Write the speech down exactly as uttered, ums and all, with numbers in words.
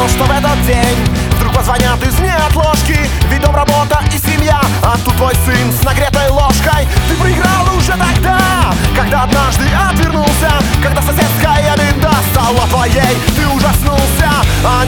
думал, что в этот день вдруг позвонят из неотложки, ведь дом, работа и семья, а тут твой сын с нагретой ложкой. Ты проиграл уже тогда, когда однажды отвернулся, когда соседская беда стала твоей. Ты ужаснулся, а